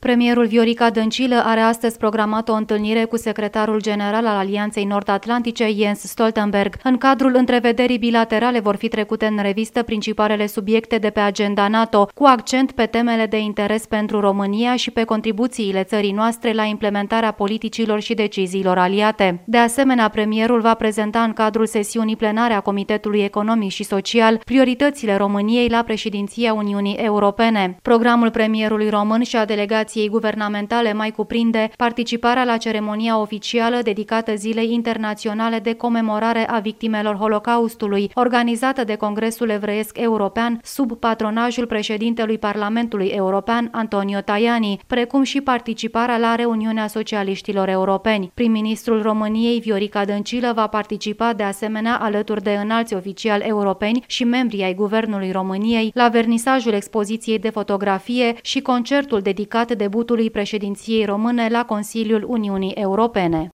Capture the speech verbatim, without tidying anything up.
Premierul Viorica Dăncilă are astăzi programat o întâlnire cu secretarul general al Alianței Nord-Atlantice, Jens Stoltenberg. În cadrul întrevederii bilaterale vor fi trecute în revistă principalele subiecte de pe agenda NATO, cu accent pe temele de interes pentru România și pe contribuțiile țării noastre la implementarea politicilor și deciziilor aliate. De asemenea, premierul va prezenta în cadrul sesiunii plenare a Comitetului Economic și Social prioritățile României la președinția Uniunii Europene. Programul premierului român și a delegației guvernamentale mai cuprinde participarea la ceremonia oficială dedicată Zilei Internaționale de Comemorare a Victimelor Holocaustului, organizată de Congresul Evreiesc European sub patronajul președintelui Parlamentului European, Antonio Tajani, precum și participarea la reuniunea socialiștilor europeni. Prim-ministrul României, Viorica Dăncilă, va participa de asemenea alături de înalți oficiali europeni și membri ai Guvernului României la vernisajul expoziției de fotografie și concertul dedicat debutului președinției române la Consiliul Uniunii Europene.